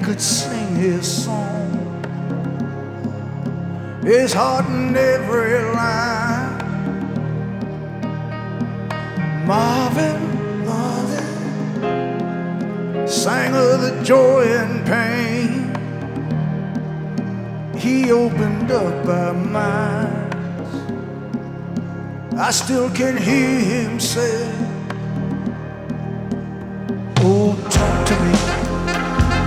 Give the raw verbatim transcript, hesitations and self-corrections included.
could sing his song, his heart in every line. Marvin, Marvin sang of the joy and pain. He opened up our minds. I still can hear him say, oh, talk to me.